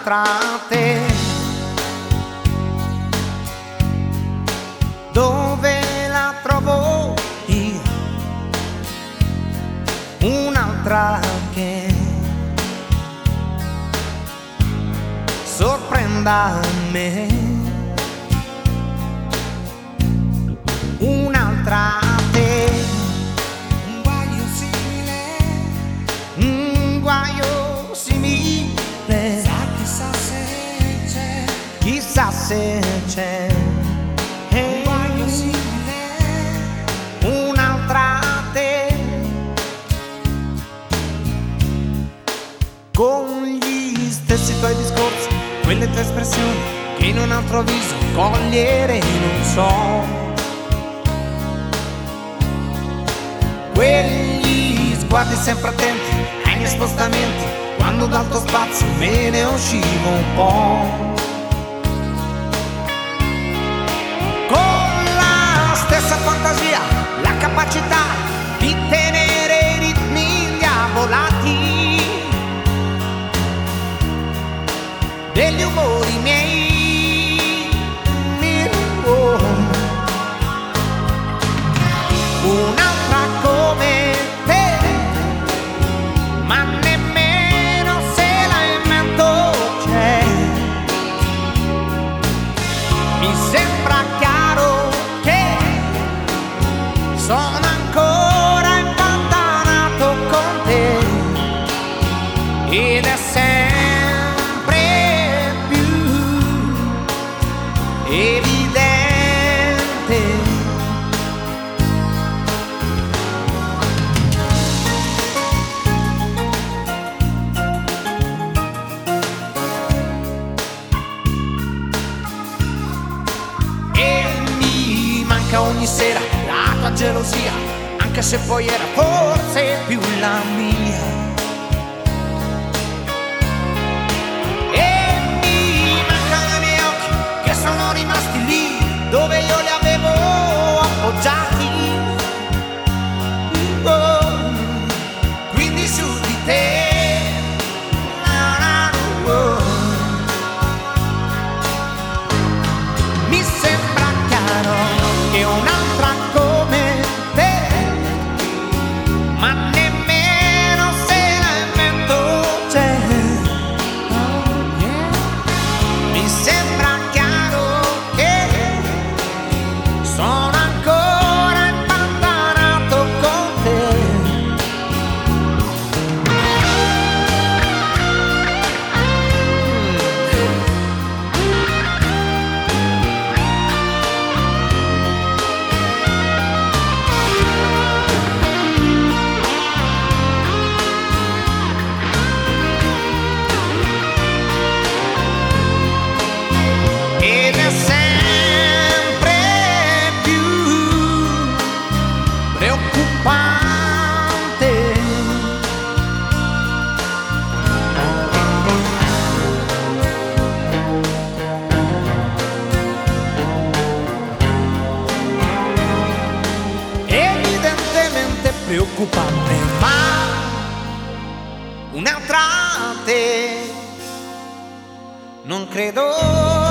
un'altra te. Dove la trovo io? Un'altra che sorprenda me. Un'altra te. Un guaio simile. Un guaio simile. Chissà se c'è. Chissà se c'è. Un guaio simile. Un'altra te. Con gli stessi tuoi discorsi, quelle tue espressioni che in un altro viso cogliere non so. Quegli sguardi sempre attenti ai miei spostamenti, quando dal tuo spazio me ne uscivo un po'. Con la stessa fantasia, la capacità di tenere i ritmi indiavolati degli umori miei. Un'altra come te, ma nemmeno se la invento c'è. Mi sembra chiaro che sono ancora impantanato con te, ed è sempre più evidente. Ogni sera la tua gelosia, anche se poi era forse più la mia. E mi mancano i miei occhi che sono rimasti lì dove io li avevo appoggiati. Oh, quindi su di te. Oh. Mi sembra chiaro che un'altra come te, ma nemmeno se la invento c'è. Oh, yeah. Mi sembra chiaro che sono ancora impantanato con te. Ed è sempre più preoccupante. Evidentemente preoccupante, ma un'altra te non credo